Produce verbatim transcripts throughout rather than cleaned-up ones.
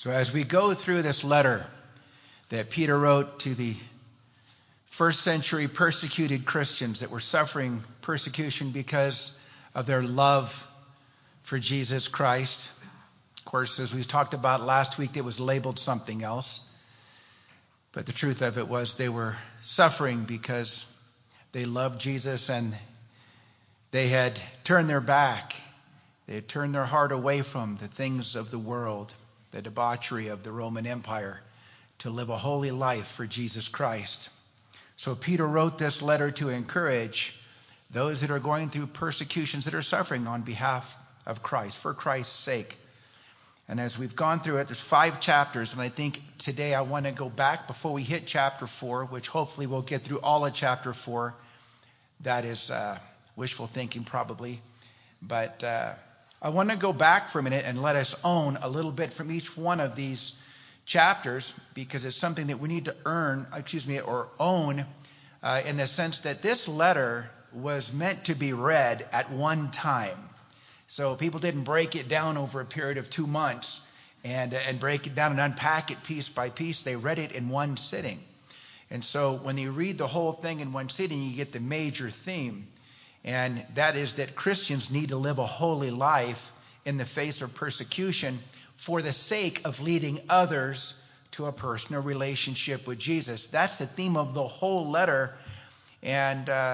So as we go through this letter that Peter wrote to the first century persecuted Christians that were suffering persecution because of their love for Jesus Christ. Of course, as we talked about last week, it was labeled something else. But the truth of it was they were suffering because they loved Jesus and they had turned their back. They had turned their heart away from the things of the world, the debauchery of the Roman Empire, to live a holy life for Jesus Christ. So Peter wrote this letter to encourage those that are going through persecutions, that are suffering on behalf of Christ, for Christ's sake. And as we've gone through it, there's five chapters, and I think today I want to go back before we hit chapter four, which hopefully we'll get through all of chapter four. That is uh, wishful thinking probably. But uh, I want to go back for a minute and let us own a little bit from each one of these chapters, because it's something that we need to earn, excuse me, or own, uh, in the sense that this letter was meant to be read at one time. So people didn't break it down over a period of two months and, and break it down and unpack it piece by piece. They read it in one sitting. And so when you read the whole thing in one sitting, you get the major theme. And that is that Christians need to live a holy life in the face of persecution for the sake of leading others to a personal relationship with Jesus. That's the theme of the whole letter. And uh,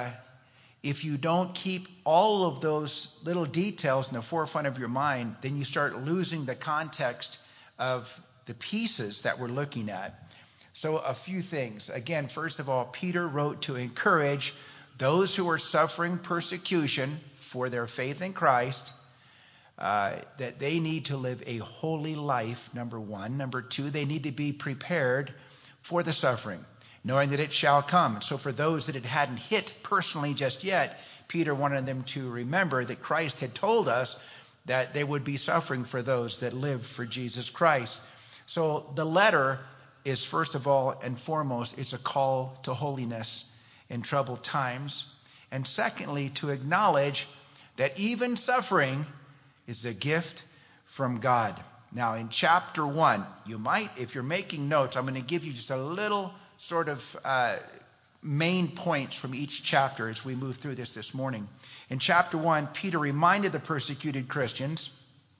if you don't keep all of those little details in the forefront of your mind, then you start losing the context of the pieces that we're looking at. So a few things. Again, first of all, Peter wrote to encourage those who are suffering persecution for their faith in Christ, uh, that they need to live a holy life, number one. Number two, they need to be prepared for the suffering, knowing that it shall come. And so for those that it hadn't hit personally just yet, Peter wanted them to remember that Christ had told us that they would be suffering for those that live for Jesus Christ. So the letter is, first of all and foremost, it's a call to holiness in troubled times. And secondly, to acknowledge that even suffering is a gift from God. Now, in chapter one, you might, if you're making notes, I'm going to give you just a little sort of uh, main points from each chapter as we move through this this morning. In chapter one, Peter reminded the persecuted Christians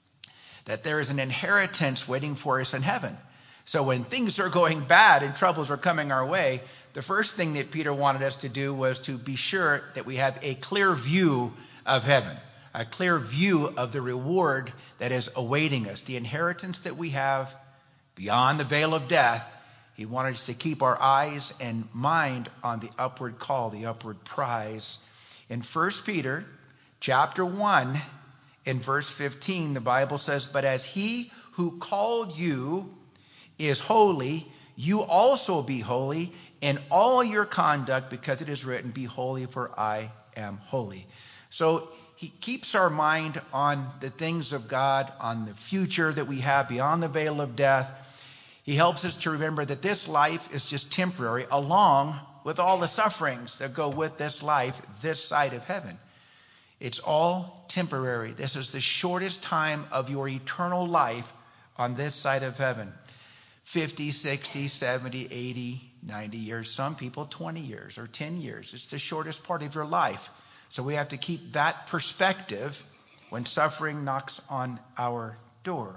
that there is an inheritance waiting for us in heaven. So when things are going bad and troubles are coming our way, the first thing that Peter wanted us to do was to be sure that we have a clear view of heaven, a clear view of the reward that is awaiting us, the inheritance that we have beyond the veil of death. He wanted us to keep our eyes and mind on the upward call, the upward prize. In First Peter chapter one, in verse fifteen, the Bible says, "But as he who called you is holy, you also be holy in all your conduct, because it is written, be holy, for I am holy." So he keeps our mind on the things of God, on the future that we have beyond the veil of death. He helps us to remember that this life is just temporary, along with all the sufferings that go with this life, this side of heaven. It's all temporary. This is the shortest time of your eternal life on this side of heaven. fifty, sixty, seventy, eighty, ninety years. Some people twenty years or ten years. It's the shortest part of your life. So we have to keep that perspective when suffering knocks on our door.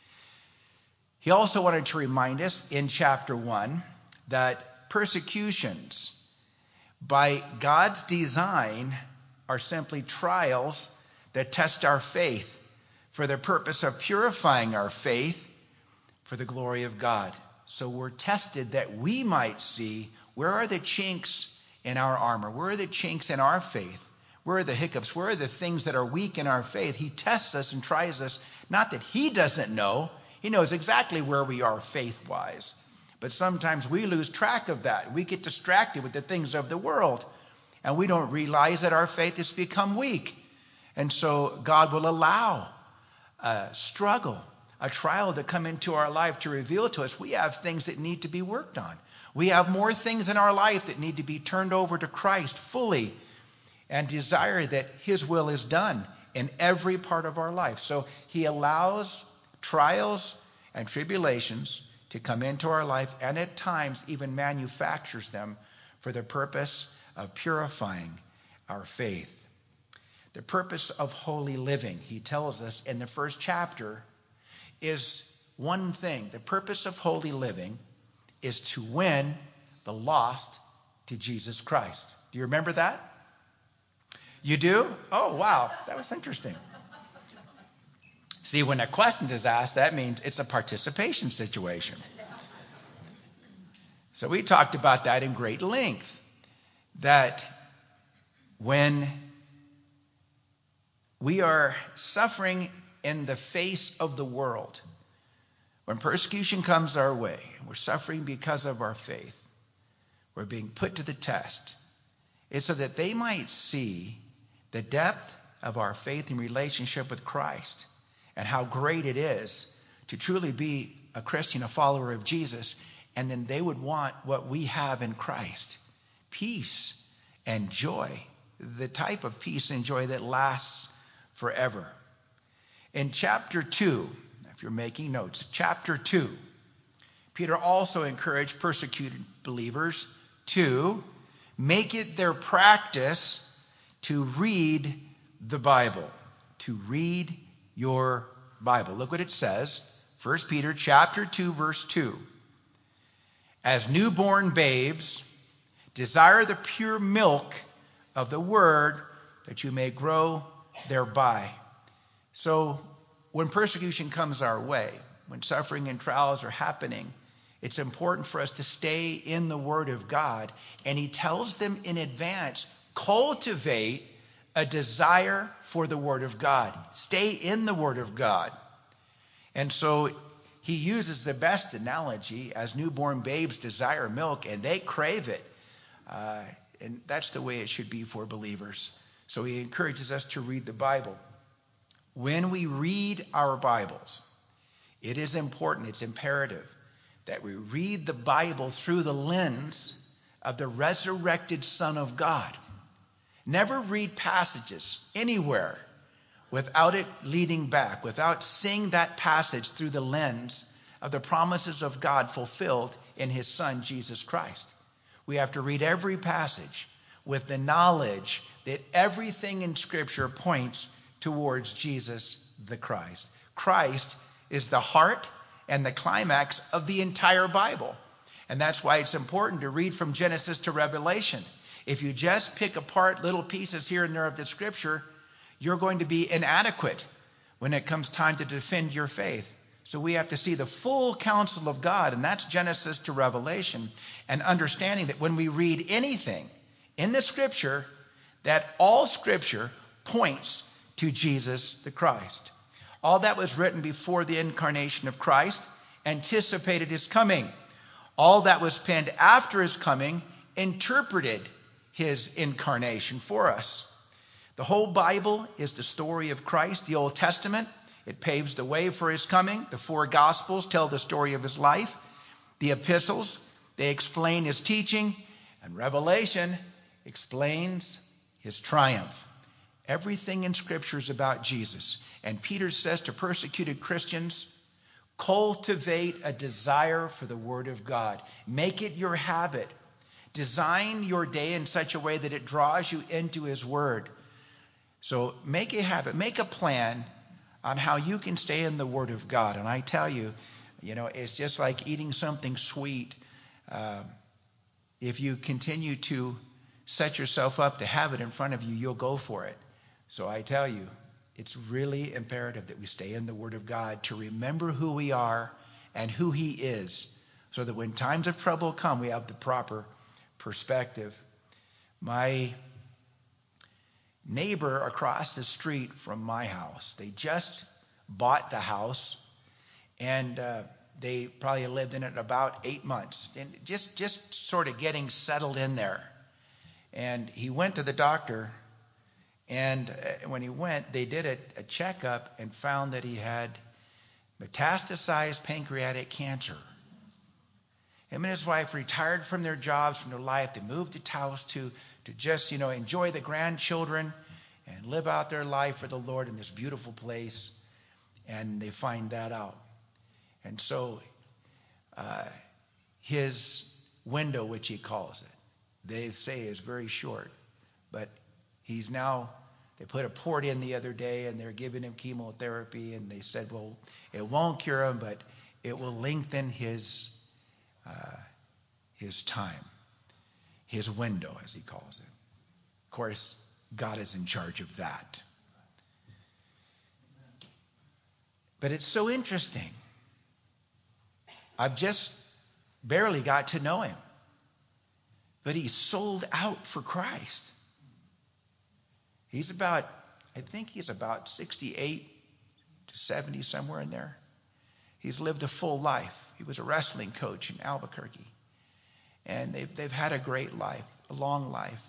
He also wanted to remind us in chapter one that persecutions by God's design are simply trials that test our faith for the purpose of purifying our faith for the glory of God. So we're tested that we might see where are the chinks in our armor, where are the chinks in our faith, where are the hiccups, where are the things that are weak in our faith. He tests us and tries us, not that he doesn't know. He knows exactly where we are faith-wise. But sometimes we lose track of that. We get distracted with the things of the world, and we don't realize that our faith has become weak. And so God will allow a struggle, a trial to come into our life to reveal to us we have things that need to be worked on. We have more things in our life that need to be turned over to Christ fully, and desire that his will is done in every part of our life. So he allows trials and tribulations to come into our life, and at times even manufactures them for the purpose of purifying our faith. The purpose of holy living, he tells us in the first chapter, is one thing. The purpose of holy living is to win the lost to Jesus Christ. Do you remember that? You do? Oh, wow. That was interesting. See, when a question is asked, that means it's a participation situation. So we talked about that in great length, that when we are suffering in the face of the world, when persecution comes our way, and we're suffering because of our faith, we're being put to the test. It's so that they might see the depth of our faith and relationship with Christ and how great it is to truly be a Christian, a follower of Jesus, and then they would want what we have in Christ, peace and joy, the type of peace and joy that lasts forever. In chapter two, if you're making notes, chapter two, Peter also encouraged persecuted believers to make it their practice to read the Bible, to read your Bible. Look what it says, First Peter chapter two, verse two. As newborn babes, desire the pure milk of the word that you may grow thereby. So when persecution comes our way, when suffering and trials are happening, it's important for us to stay in the Word of God. And he tells them in advance, cultivate a desire for the Word of God. Stay in the Word of God. And so he uses the best analogy, as newborn babes desire milk and they crave it. Uh, and that's the way it should be for believers. So he encourages us to read the Bible. When we read our Bibles, it is important, it's imperative that we read the Bible through the lens of the resurrected Son of God. Never read passages anywhere without it leading back, without seeing that passage through the lens of the promises of God fulfilled in his Son, Jesus Christ. We have to read every passage with the knowledge that everything in Scripture points towards Jesus the Christ. Christ is the heart and the climax of the entire Bible. And that's why it's important to read from Genesis to Revelation. If you just pick apart little pieces here and there of the Scripture, you're going to be inadequate when it comes time to defend your faith. So we have to see the full counsel of God, and that's Genesis to Revelation, and understanding that when we read anything in the Scripture, that all Scripture points to Jesus the Christ. All that was written before the incarnation of Christ anticipated his coming. All that was penned after his coming interpreted his incarnation for us. The whole Bible is the story of Christ. The Old Testament, it paves the way for his coming. The four Gospels tell the story of his life. The epistles, they explain his teaching. And Revelation explains his triumph. Everything in Scripture is about Jesus. And Peter says to persecuted Christians, cultivate a desire for the Word of God. Make it your habit. Design your day in such a way that it draws you into his Word. So make a habit, make a plan on how you can stay in the Word of God. And I tell you, you know, it's just like eating something sweet. Uh, if you continue to set yourself up to have it in front of you, you'll go for it. So I tell you, it's really imperative that we stay in the Word of God to remember who we are and who he is, so that when times of trouble come, we have the proper perspective. My neighbor across the street from my house, they just bought the house, and uh, they probably lived in it about eight months, and just, just sort of getting settled in there. And he went to the doctor, and when he went, they did a, a checkup and found that he had metastasized pancreatic cancer. Him and his wife retired from their jobs, from their life. They moved to Taos to, to just, you know, enjoy the grandchildren and live out their life for the Lord in this beautiful place. And they find that out. And so uh, his window, which he calls it, they say is very short. But he's now, they put a port in the other day and they're giving him chemotherapy, and they said, well, it won't cure him, but it will lengthen his uh, his time, his window, as he calls it. Of course, God is in charge of that. But it's so interesting. I've just barely got to know him. But he's sold out for Christ. He's about, I think he's about sixty-eight to seventy, somewhere in there. He's lived a full life. He was a wrestling coach in Albuquerque. And they've, they've had a great life, a long life.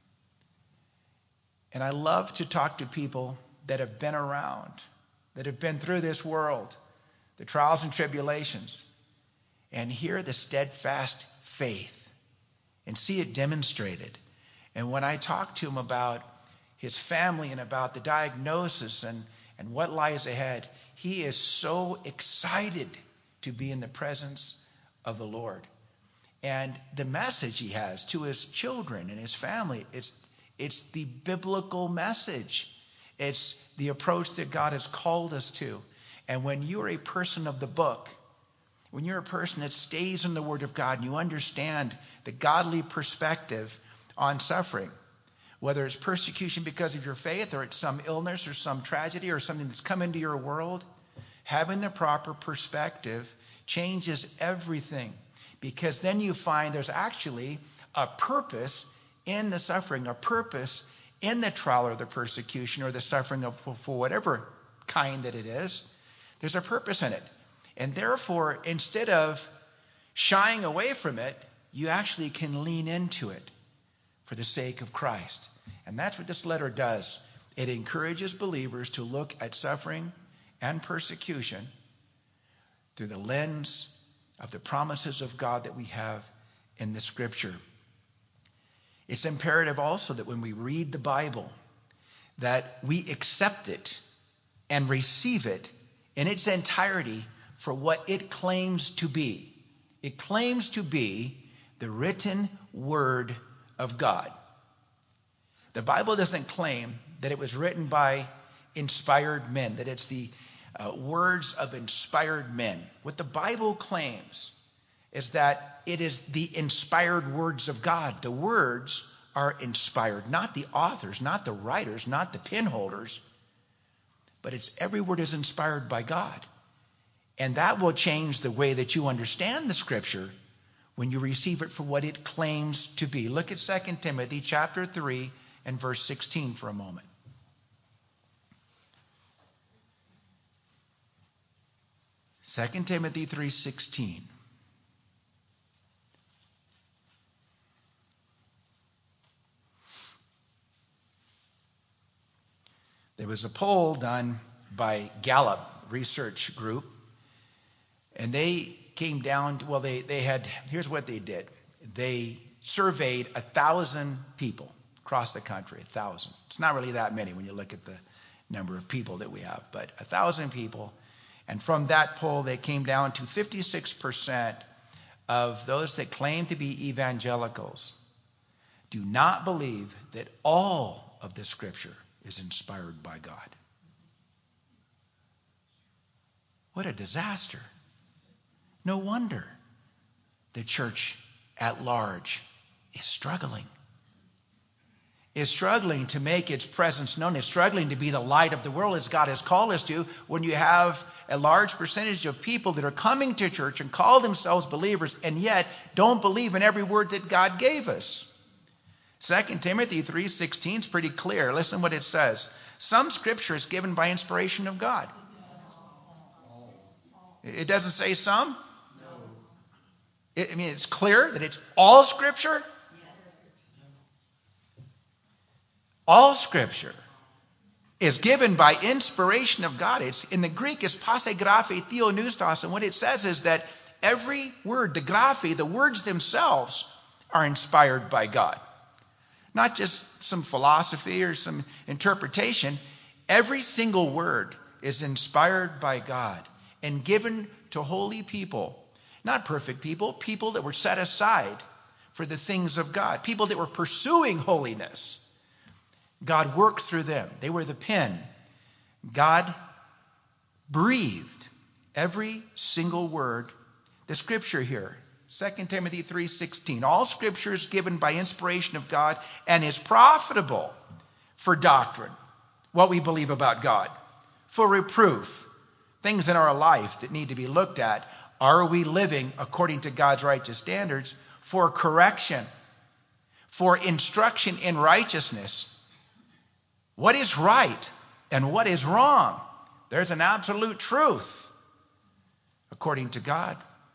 And I love to talk to people that have been around, that have been through this world, the trials and tribulations, and hear the steadfast faith and see it demonstrated. And when I talk to him about his family and about the diagnosis and, and what lies ahead, he is so excited to be in the presence of the Lord. And the message he has to his children and his family, it's it's the biblical message. It's the approach that God has called us to. And when you're a person of the book, when you're a person that stays in the Word of God and you understand the godly perspective on suffering, whether it's persecution because of your faith or it's some illness or some tragedy or something that's come into your world, having the proper perspective changes everything. Because then you find there's actually a purpose in the suffering, a purpose in the trial or the persecution or the suffering of for, for whatever kind that it is. There's a purpose in it. And therefore, instead of shying away from it, you actually can lean into it for the sake of Christ. And that's what this letter does. It encourages believers to look at suffering and persecution through the lens of the promises of God that we have in the Scripture. It's imperative also that when we read the Bible, that we accept it and receive it in its entirety for what it claims to be. It claims to be the written Word of God. The Bible doesn't claim that it was written by inspired men, that it's the uh, words of inspired men. What the Bible claims is that it is the inspired words of God. The words are inspired, not the authors, not the writers, not the pen holders, but it's every word is inspired by God. And that will change the way that you understand the Scripture when you receive it for what it claims to be. Look at Second Timothy chapter three and verse sixteen for a moment. Second Timothy three sixteen. There was a poll done by Gallup Research Group, and they came down to, well, they, they had, here's what they did. They surveyed a thousand people across the country, a thousand. It's not really that many when you look at the number of people that we have, but a thousand people. And from that poll, they came down to fifty-six percent of those that claim to be evangelicals do not believe that all of the Scripture is inspired by God. What a disaster. No wonder the church at large is struggling. Is struggling to make its presence known. Is struggling to be the light of the world as God has called us to, when you have a large percentage of people that are coming to church and call themselves believers and yet don't believe in every word that God gave us. Second Timothy three sixteen is pretty clear. Listen what it says. Some Scripture is given by inspiration of God. It doesn't say some. I mean, it's clear that it's all Scripture. All Scripture is given by inspiration of God. It's in the Greek, it's pasegraphe theonoustos, and what it says is that every word, the graphe, the words themselves, are inspired by God. Not just some philosophy or some interpretation. Every single word is inspired by God. and given to holy people. Not perfect people, people that were set aside for the things of God, people that were pursuing holiness. God worked through them. They were the pen. God breathed every single word. The scripture here, Second Timothy three sixteen, all scripture is given by inspiration of God and is profitable for doctrine, what we believe about God, for reproof, things in our life that need to be looked at. Are we living according to God's righteous standards? For correction, for instruction in righteousness. What is right and what is wrong? There's an absolute truth according to God.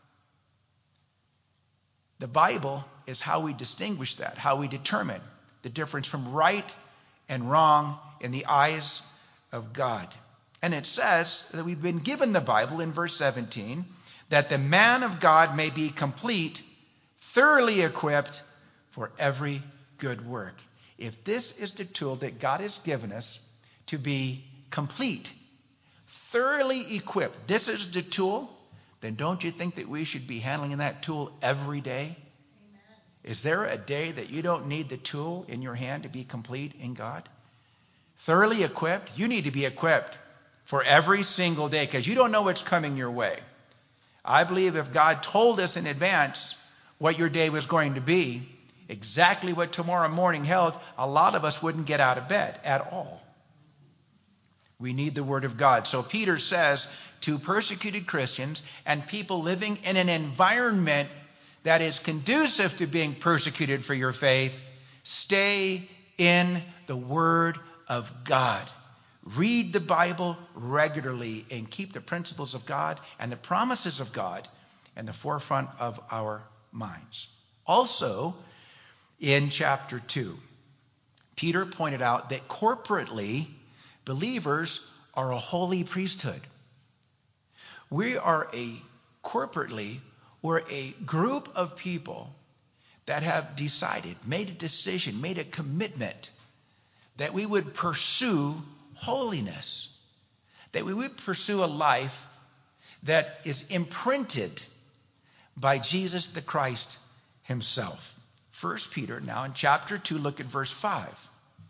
The Bible is how we distinguish that, how we determine the difference from right and wrong in the eyes of God. And it says that we've been given the Bible in verse seventeen, that the man of God may be complete, thoroughly equipped for every good work. If this is the tool that God has given us to be complete, thoroughly equipped, this is the tool, then don't you think that we should be handling that tool every day? Amen. Is there a day that you don't need the tool in your hand to be complete in God? Thoroughly equipped, you need to be equipped for every single day because you don't know what's coming your way. I believe if God told us in advance what your day was going to be, exactly what tomorrow morning held, a lot of us wouldn't get out of bed at all. We need the Word of God. So Peter says to persecuted Christians and people living in an environment that is conducive to being persecuted for your faith, stay in the Word of God. Read the Bible regularly and keep the principles of God and the promises of God in the forefront of our minds. Also, in chapter two, Peter pointed out that corporately, believers are a holy priesthood. We are a corporately, we're a group of people that have decided, made a decision, made a commitment that we would pursue holiness, that we would pursue a life that is imprinted by Jesus the Christ himself. First Peter, now in chapter two, look at verse five.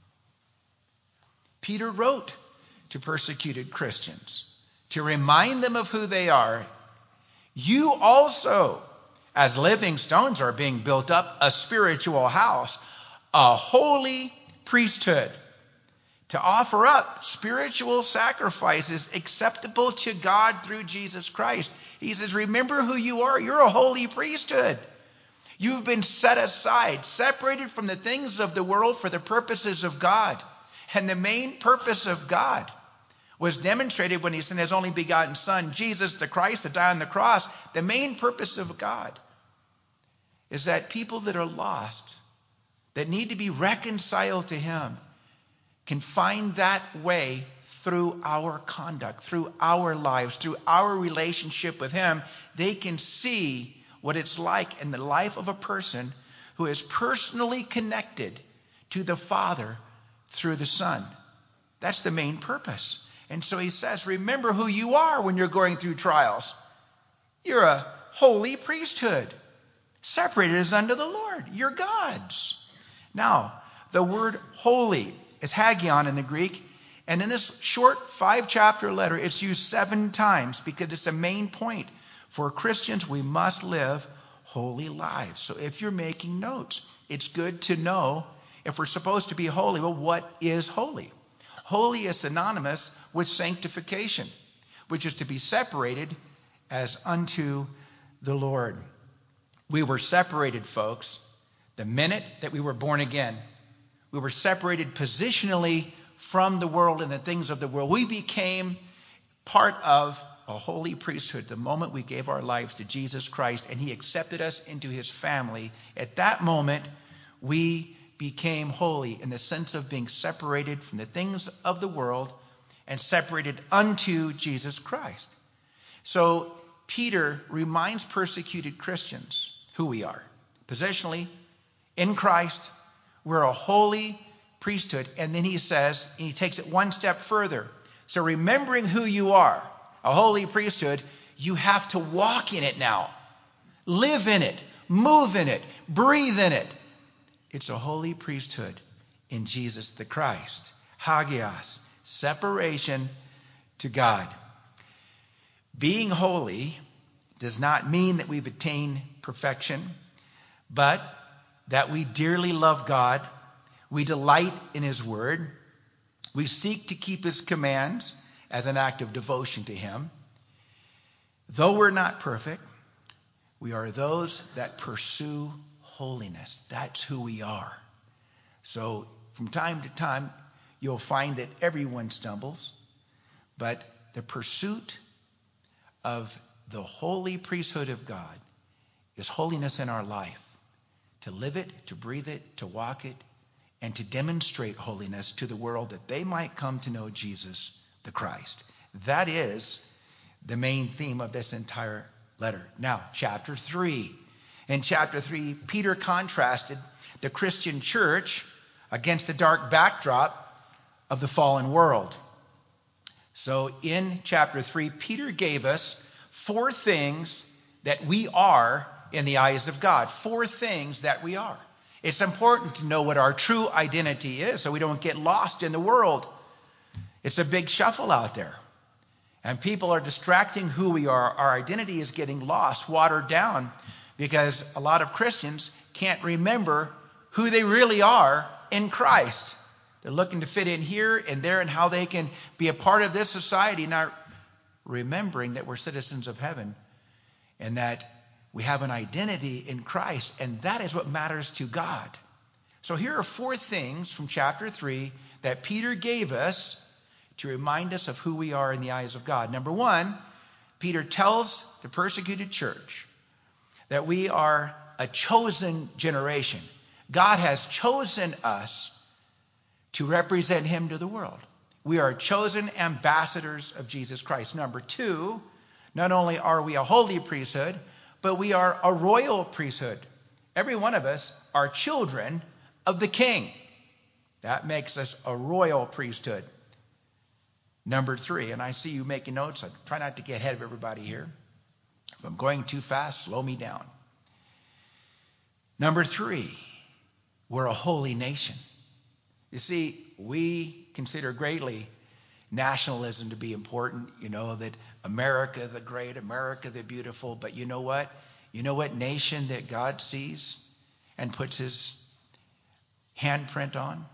Peter wrote to persecuted Christians to remind them of who they are. You also, as living stones, are being built up a spiritual house, a holy priesthood, to offer up spiritual sacrifices acceptable to God through Jesus Christ. He says, remember who you are. You're a holy priesthood. You've been set aside, separated from the things of the world for the purposes of God. And the main purpose of God was demonstrated when he sent his only begotten Son, Jesus the Christ, to die on the cross. The main purpose of God is that people that are lost, that need to be reconciled to him, can find that way through our conduct, through our lives, through our relationship with him. They can see what it's like in the life of a person who is personally connected to the Father through the Son. That's the main purpose. And so he says, remember who you are when you're going through trials. You're a holy priesthood, separated as unto the Lord. You're God's. Now, the word holy is hagion in the Greek. And in this short five-chapter letter, it's used seven times because it's a main point. For Christians, we must live holy lives. So if you're making notes, it's good to know if we're supposed to be holy. Well, what is holy? Holy is synonymous with sanctification, which is to be separated as unto the Lord. We were separated, folks, the minute that we were born again. We were separated positionally from the world and the things of the world. We became part of a holy priesthood the moment we gave our lives to Jesus Christ and he accepted us into his family. At that moment, we became holy in the sense of being separated from the things of the world and separated unto Jesus Christ. So Peter reminds persecuted Christians who we are. Positionally, in Christ, we're a holy priesthood. And then he says, and he takes it one step further. So remembering who you are, a holy priesthood, you have to walk in it now. Live in it. Move in it. Breathe in it. It's a holy priesthood in Jesus the Christ. Hagios, separation to God. Being holy does not mean that we've attained perfection, but that we dearly love God, we delight in His Word, we seek to keep His commands as an act of devotion to Him. Though we're not perfect, we are those that pursue holiness. That's who we are. So from time to time, you'll find that everyone stumbles, but the pursuit of the holy priesthood of God is holiness in our life. To live it, to breathe it, to walk it, and to demonstrate holiness to the world that they might come to know Jesus the Christ. That is the main theme of this entire letter. Now, chapter three. In chapter three, Peter contrasted the Christian church against the dark backdrop of the fallen world. So in chapter three, Peter gave us four things that we are in the eyes of God. Four things that we are. It's important to know what our true identity is so we don't get lost in the world. It's a big shuffle out there. And people are distracting who we are. Our identity is getting lost, watered down, because a lot of Christians can't remember who they really are in Christ. They're looking to fit in here and there and how they can be a part of this society, not remembering that we're citizens of heaven and that we have an identity in Christ, and that is what matters to God. So here are four things from chapter three that Peter gave us to remind us of who we are in the eyes of God. Number one, Peter tells the persecuted church that we are a chosen generation. God has chosen us to represent Him to the world. We are chosen ambassadors of Jesus Christ. Number two, not only are we a holy priesthood, but we are a royal priesthood. Every one of us are children of the King. That makes us a royal priesthood. Number three, and I see you making notes. I try not to get ahead of everybody here. If I'm going too fast, slow me down. Number three, we're a holy nation. You see, we consider greatly nationalism to be important. You know, that America the great, America the beautiful. But you know what? You know what nation that God sees and puts His handprint on?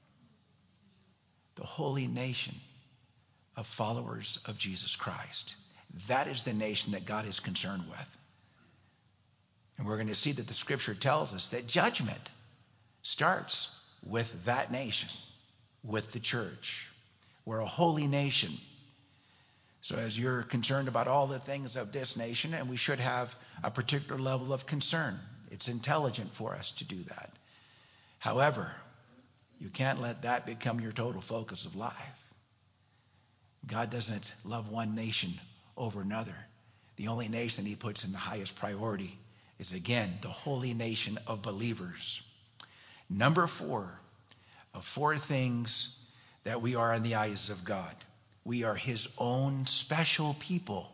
The holy nation of followers of Jesus Christ. That is the nation that God is concerned with. And we're going to see that the scripture tells us that judgment starts with that nation, with the church. We're a holy nation. So as you're concerned about all the things of this nation, and we should have a particular level of concern, it's intelligent for us to do that. However, you can't let that become your total focus of life. God doesn't love one nation over another. The only nation He puts in the highest priority is, again, the holy nation of believers. Number four of four things that we are in the eyes of God. We are His own special people.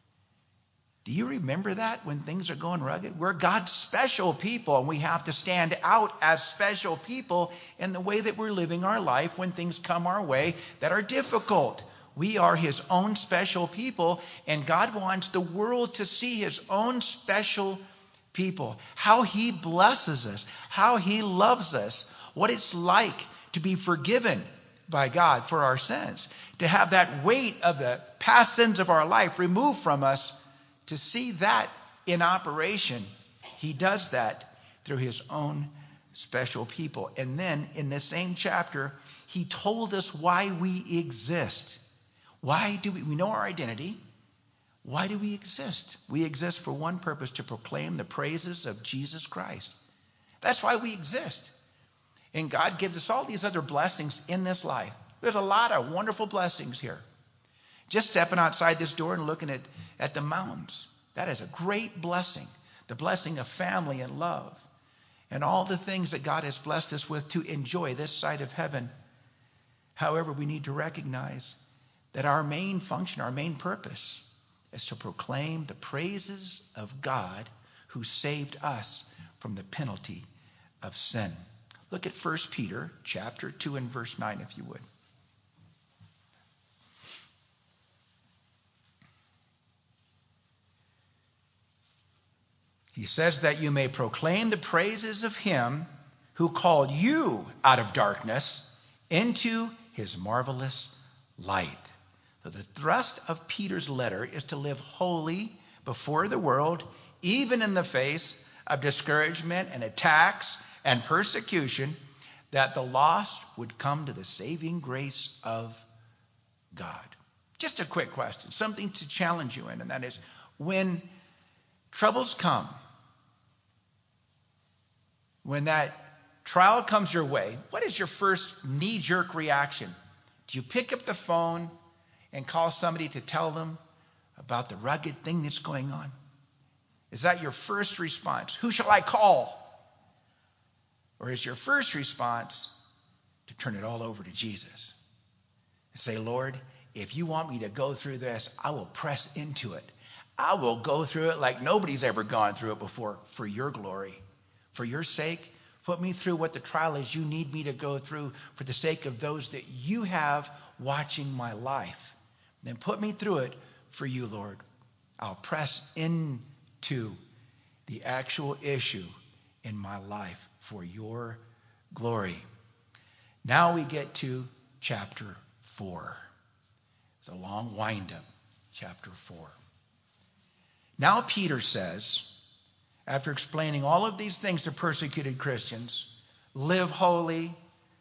Do you remember that when things are going rugged? We're God's special people, and we have to stand out as special people in the way that we're living our life when things come our way that are difficult. We are His own special people, and God wants the world to see His own special people. How He blesses us, how He loves us, what it's like to be forgiven by God for our sins, to have that weight of the past sins of our life removed from us, to see that in operation. He does that through His own special people. And then in the same chapter, He told us why we exist. Why do we, we know our identity. Why do we exist? We exist for one purpose, to proclaim the praises of Jesus Christ. That's why we exist. And God gives us all these other blessings in this life. There's a lot of wonderful blessings here. Just stepping outside this door and looking at, at the mountains. That is a great blessing. The blessing of family and love. And all the things that God has blessed us with to enjoy this side of heaven. However, we need to recognize that our main function, our main purpose is to proclaim the praises of God who saved us from the penalty of sin. Look at First Peter chapter two and verse nine, if you would. He says that you may proclaim the praises of him who called you out of darkness into his marvelous light. So the thrust of Peter's letter is to live holy before the world, even in the face of discouragement and attacks and persecution, that the lost would come to the saving grace of God. Just a quick question, something to challenge you in, and that is, when troubles come, when that trial comes your way, what is your first knee-jerk reaction? Do you pick up the phone and call somebody to tell them about the rugged thing that's going on? Is that your first response? Who shall I call? Or is your first response to turn it all over to Jesus? And say, Lord, if you want me to go through this, I will press into it. I will go through it like nobody's ever gone through it before, for your glory. For your sake, put me through what the trial is you need me to go through for the sake of those that you have watching my life. Then put me through it for you, Lord. I'll press into the actual issue in my life for your glory. Now we get to chapter four. It's a long wind-up, chapter four. Now Peter says, after explaining all of these things to persecuted Christians, live holy,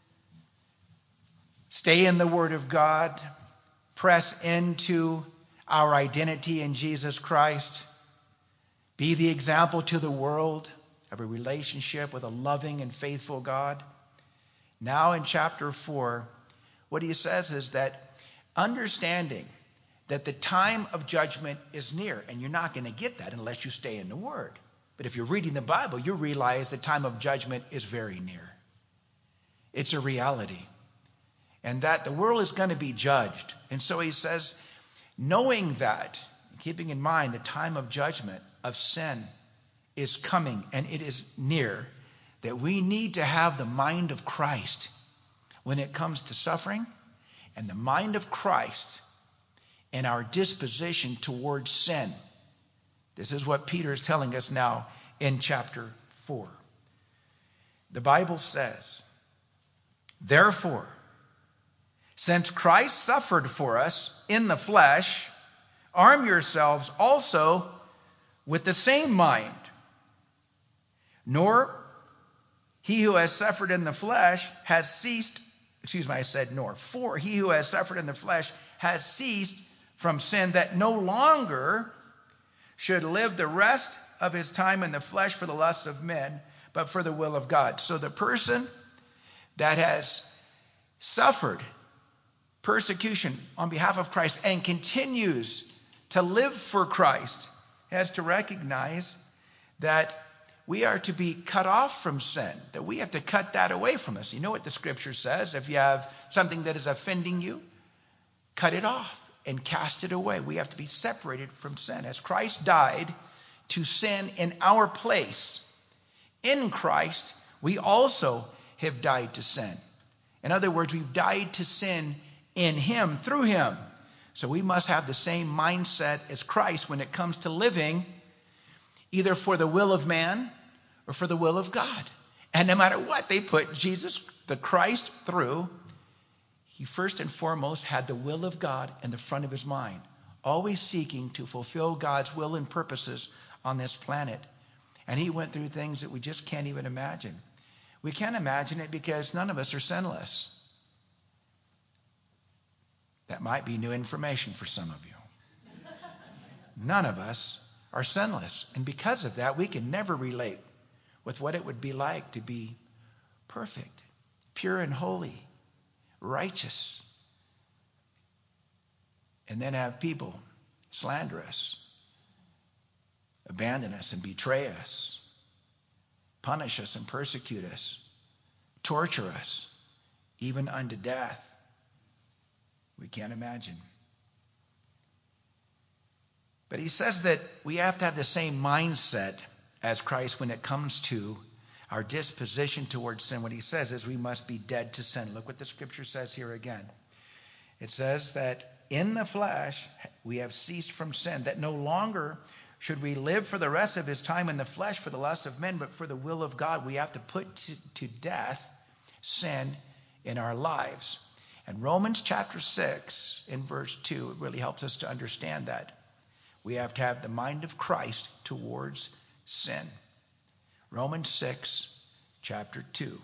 stay in the Word of God, press into our identity in Jesus Christ, be the example to the world of a relationship with a loving and faithful God. Now in chapter four, what he says is that understanding that the time of judgment is near, and you're not going to get that unless you stay in the Word. But if you're reading the Bible, you realize the time of judgment is very near. It's a reality. And that the world is going to be judged. And so he says, knowing that, keeping in mind the time of judgment of sin is coming and it is near, that we need to have the mind of Christ when it comes to suffering, and the mind of Christ in our disposition towards sin. This is what Peter is telling us now in chapter four. The Bible says, therefore, since Christ suffered for us in the flesh, arm yourselves also with the same mind. Nor he who has suffered in the flesh has ceased, excuse me, I said nor. For he who has suffered in the flesh has ceased from sin, that no longer should live the rest of his time in the flesh for the lusts of men, but for the will of God. So the person that has suffered persecution on behalf of Christ and continues to live for Christ has to recognize that we are to be cut off from sin, that we have to cut that away from us. You know what the scripture says? If you have something that is offending you, cut it off and cast it away. We have to be separated from sin. As Christ died to sin in our place, in Christ, we also have died to sin. In other words, we've died to sin in him, through him. So we must have the same mindset as Christ when it comes to living either for the will of man or for the will of God. And no matter what they put Jesus, the Christ, through, he first and foremost had the will of God in the front of his mind, always seeking to fulfill God's will and purposes on this planet. And he went through things that we just can't even imagine. We can't imagine it because none of us are sinless. That might be new information for some of you. None of us are sinless. And because of that, we can never relate with what it would be like to be perfect, pure and holy, righteous, and then have people slander us, abandon us and betray us, punish us and persecute us, torture us, even unto death. We can't imagine. But he says that we have to have the same mindset as Christ when it comes to our disposition towards sin. What he says is we must be dead to sin. Look what the scripture says here again. It says that in the flesh we have ceased from sin, that no longer should we live for the rest of his time in the flesh for the lusts of men, but for the will of God. We have to put to, to death sin in our lives. And Romans chapter six in verse two, it really helps us to understand that. We have to have the mind of Christ towards sin. Romans six, chapter two.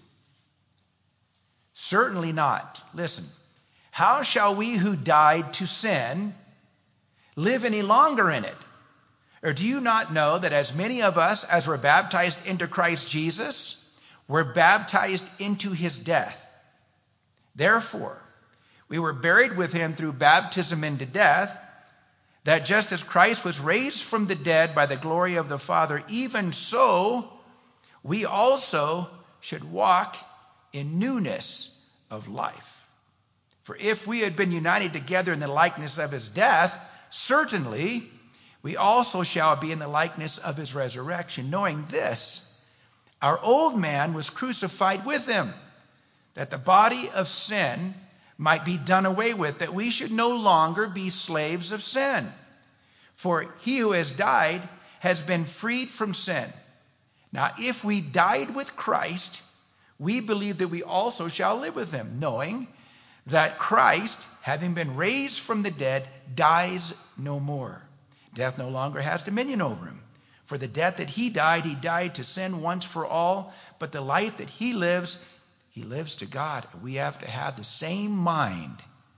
Certainly not. Listen. How shall we who died to sin live any longer in it? Or do you not know that as many of us as were baptized into Christ Jesus were baptized into his death? Therefore, we were buried with him through baptism into death, that just as Christ was raised from the dead by the glory of the Father, even so we also should walk in newness of life. For if we had been united together in the likeness of his death, certainly we also shall be in the likeness of his resurrection, knowing this, our old man was crucified with him, that the body of sin might be done away with, that we should no longer be slaves of sin. For he who has died has been freed from sin. Now, if we died with Christ, we believe that we also shall live with him, knowing that Christ, having been raised from the dead, dies no more. Death no longer has dominion over him. For the death that he died, he died to sin once for all. But the life that he lives, he lives to God. We have to have the same mind.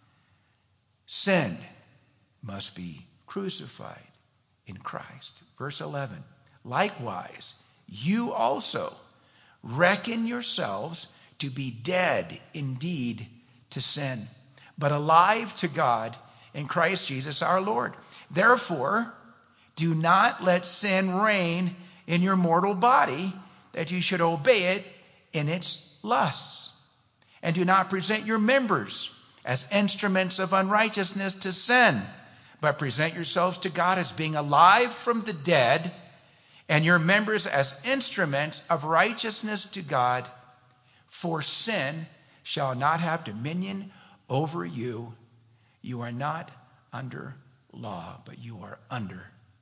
Sin must be crucified in Christ. Verse eleven. Likewise, you also reckon yourselves to be dead indeed to sin, but alive to God in Christ Jesus our Lord. Therefore, do not let sin reign in your mortal body, that you should obey it in its lusts. And do not present your members as instruments of unrighteousness to sin, but present yourselves to God as being alive from the dead, and your members as instruments of righteousness to God. For sin shall not have dominion over you. You are not under law, but you are under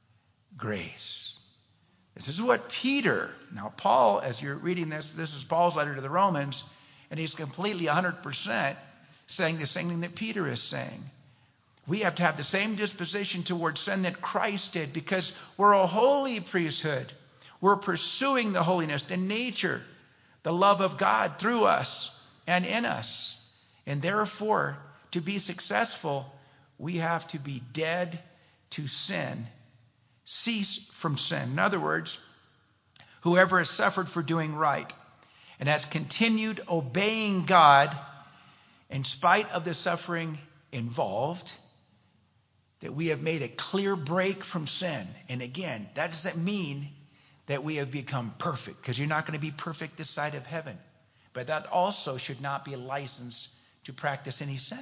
grace. This is what Peter, now Paul, as you're reading this, this is Paul's letter to the Romans, and he's completely one hundred percent saying the same thing that Peter is saying. We have to have the same disposition towards sin that Christ did, because we're a holy priesthood. We're pursuing the holiness, the nature, the love of God through us and in us. And therefore, to be successful, we have to be dead to sin, cease from sin. In other words, whoever has suffered for doing right and has continued obeying God in spite of the suffering involved, that we have made a clear break from sin. And again, that doesn't mean that we have become perfect, because you're not going to be perfect this side of heaven. But that also should not be a license to practice any sin.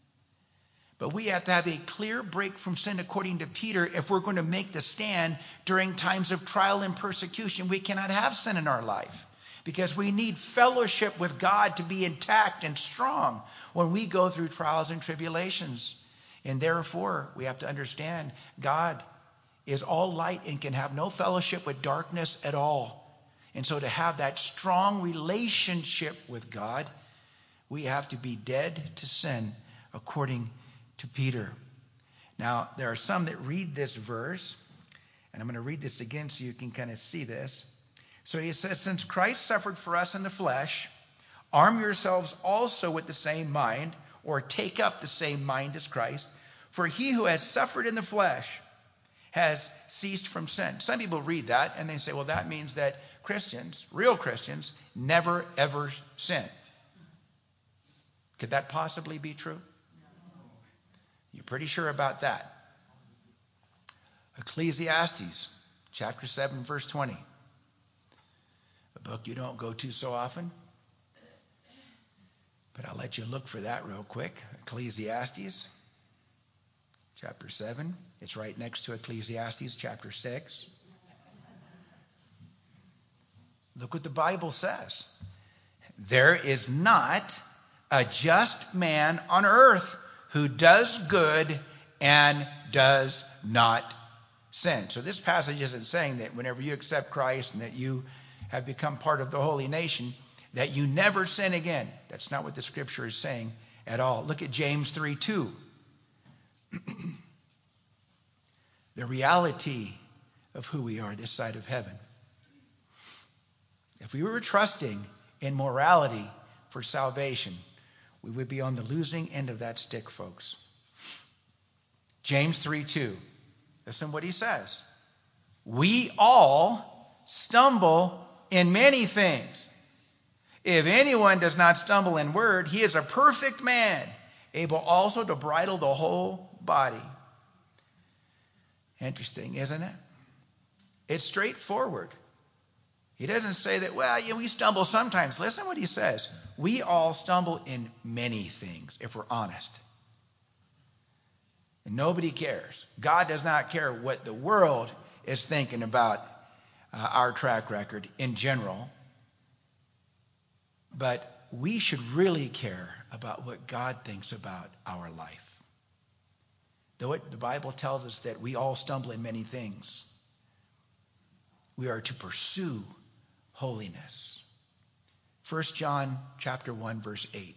But we have to have a clear break from sin, according to Peter, if we're going to make the stand during times of trial and persecution. We cannot have sin in our life, because we need fellowship with God to be intact and strong when we go through trials and tribulations. And therefore, we have to understand God is all light and can have no fellowship with darkness at all. And so to have that strong relationship with God, we have to be dead to sin, according to Peter. Now, there are some that read this verse, and I'm going to read this again so you can kind of see this. So he says, since Christ suffered for us in the flesh, arm yourselves also with the same mind, or take up the same mind as Christ. For he who has suffered in the flesh has ceased from sin. Some people read that and they say, well, that means that Christians, real Christians, never ever sin. Could that possibly be true? You're pretty sure about that? Ecclesiastes chapter seven, verse twenty. A book you don't go to so often, but I'll let you look for that real quick. Ecclesiastes chapter seven. It's right next to Ecclesiastes chapter six. Look what the Bible says. There is not a just man on earth who does good and does not sin. So this passage isn't saying that whenever you accept Christ and that you have become part of the holy nation, that you never sin again. That's not what the scripture is saying at all. Look at James three two. The reality of who we are this side of heaven. If we were trusting in morality for salvation, we would be on the losing end of that stick, folks. James three two. Listen what he says. We all stumble in many things. If anyone does not stumble in word, he is a perfect man, able also to bridle the whole body. Interesting, isn't it? It's straightforward. He doesn't say that, well, yeah, we stumble sometimes. Listen what he says. We all stumble in many things, if we're honest. And nobody cares. God does not care what the world is thinking about uh, our track record in general. But we should really care about what God thinks about our life. Though it, the Bible tells us that we all stumble in many things, we are to pursue holiness. First John chapter one, verse eight.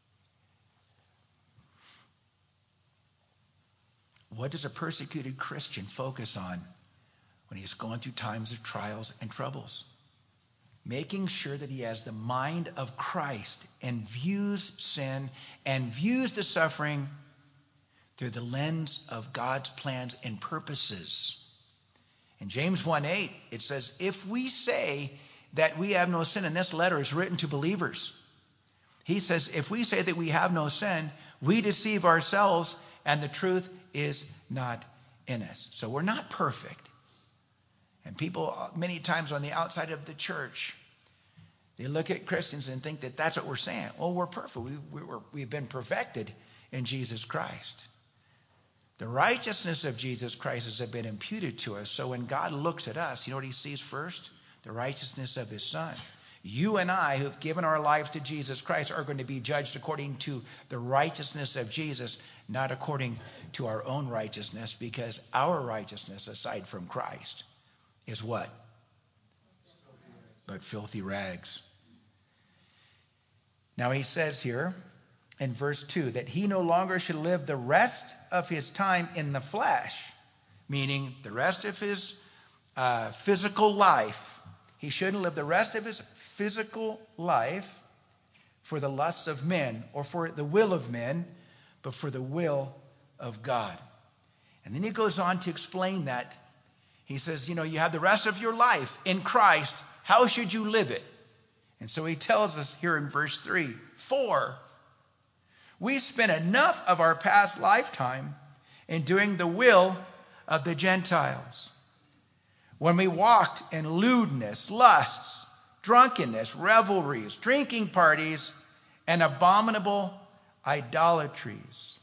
What does a persecuted Christian focus on when he's going through times of trials and troubles? Making sure that he has the mind of Christ and views sin and views the suffering through the lens of God's plans and purposes. In James one eight, it says, if we say that we have no sin, and this letter is written to believers. He says, if we say that we have no sin, we deceive ourselves and the truth is not in us. So we're not perfect. And people many times on the outside of the church, they look at Christians and think that that's what we're saying. Well, we're perfect. We, we we're, we've been perfected in Jesus Christ. The righteousness of Jesus Christ has been imputed to us. So when God looks at us, you know what he sees first? The righteousness of his Son. You and I who have given our lives to Jesus Christ are going to be judged according to the righteousness of Jesus, not according to our own righteousness, because our righteousness, aside from Christ, is what? But filthy rags. Now he says here in verse two that he no longer should live the rest of his time in the flesh, meaning the rest of his uh, physical life. He shouldn't live the rest of his physical life for the lusts of men or for the will of men, but for the will of God. And then he goes on to explain that. He says, you know, you have the rest of your life in Christ. How should you live it? And so he tells us here in verse three, for we spent enough of our past lifetime in doing the will of the Gentiles. When we walked in lewdness, lusts, drunkenness, revelries, drinking parties, and abominable idolatries.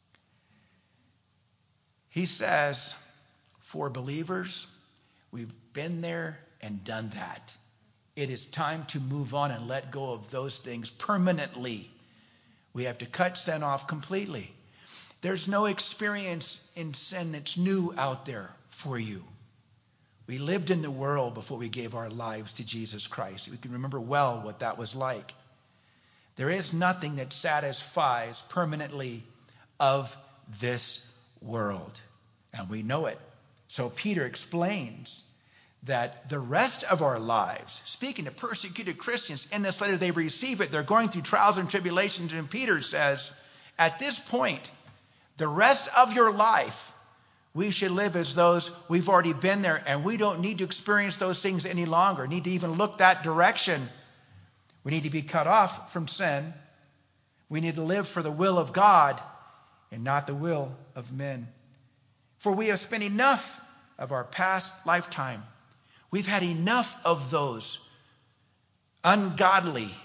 He says, for believers, we've been there and done that. It is time to move on and let go of those things permanently. We have to cut sin off completely. There's no experience in sin that's new out there for you. We lived in the world before we gave our lives to Jesus Christ. We can remember well what that was like. There is nothing that satisfies permanently of this world. And we know it. So Peter explains that the rest of our lives, speaking to persecuted Christians, in this letter they receive it. They're going through trials and tribulations. And Peter says, at this point, the rest of your life, we should live as those we've already been there, and we don't need to experience those things any longer, need to even look that direction. We need to be cut off from sin. We need to live for the will of God and not the will of men. For we have spent enough of our past lifetime. We've had enough of those ungodly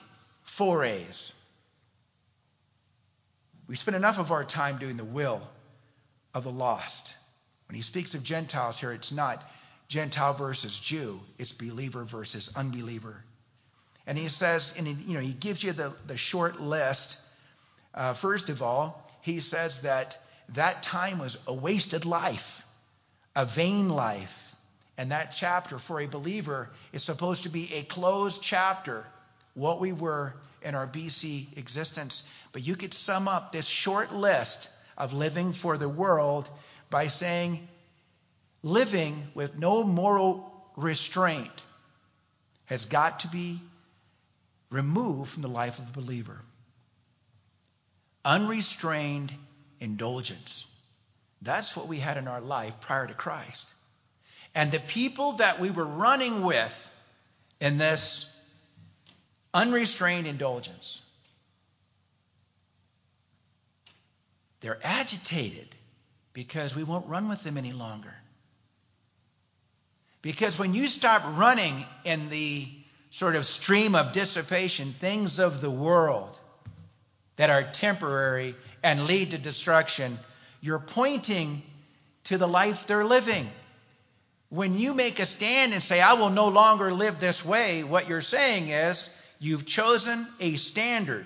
forays. We spent enough of our time doing the will of the lost. When he speaks of Gentiles here, it's not Gentile versus Jew. It's believer versus unbeliever. And he says, and he, you know, he gives you the, the short list. Uh, first of all, he says that that time was a wasted life, a vain life. And that chapter for a believer is supposed to be a closed chapter, what we were in our B C existence. But you could sum up this short list of living for the world by saying living with no moral restraint has got to be removed from the life of the believer. Unrestrained indulgence. That's what we had in our life prior to Christ. And the people that we were running with in this unrestrained indulgence, they're agitated because we won't run with them any longer. Because when you stop running in the sort of stream of dissipation, things of the world that are temporary and lead to destruction, you're pointing to the life they're living. When you make a stand and say, I will no longer live this way, what you're saying is you've chosen a standard,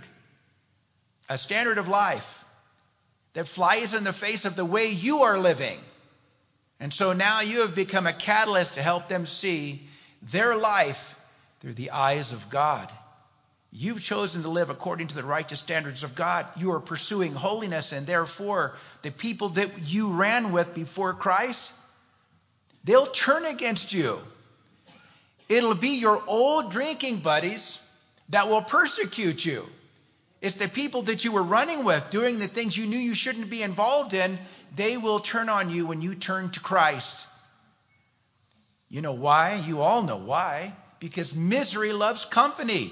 a standard of life that flies in the face of the way you are living. And so now you have become a catalyst to help them see their life through the eyes of God. You've chosen to live according to the righteous standards of God. You are pursuing holiness, and therefore the people that you ran with before Christ, they'll turn against you. It'll be your old drinking buddies that will persecute you. It's the people that you were running with, doing the things you knew you shouldn't be involved in. They will turn on you when you turn to Christ. You know why? You all know why. Because misery loves company.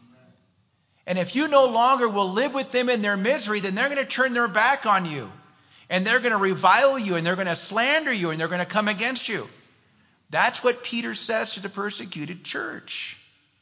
And if you no longer will live with them in their misery, then they're going to turn their back on you. And they're going to revile you, and they're going to slander you, and they're going to come against you. That's what Peter says to the persecuted church.